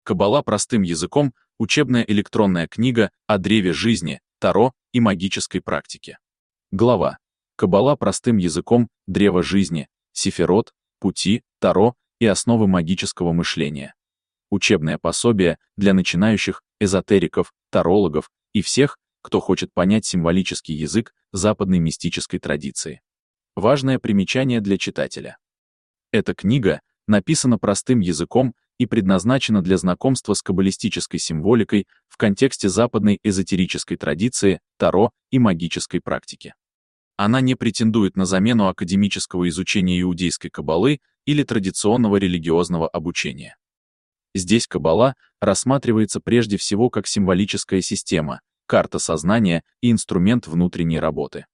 Каббала простым языком — учебная электронная книга о древе жизни, Таро и магической практике. Глава. Каббала простым языком, древо жизни, Сефирот, пути, Таро и основы магического мышления. Учебное пособие для начинающих эзотериков, тарологов и всех, кто хочет понять символический язык западной мистической традиции. Важное примечание для читателя. Эта книга написана простым языком и предназначена для знакомства с каббалистической символикой в контексте западной эзотерической традиции, Таро и магической практики. Она не претендует на замену академического изучения иудейской каббалы или традиционного религиозного обучения. Здесь каббала рассматривается прежде всего как символическая система, карта сознания и инструмент внутренней работы.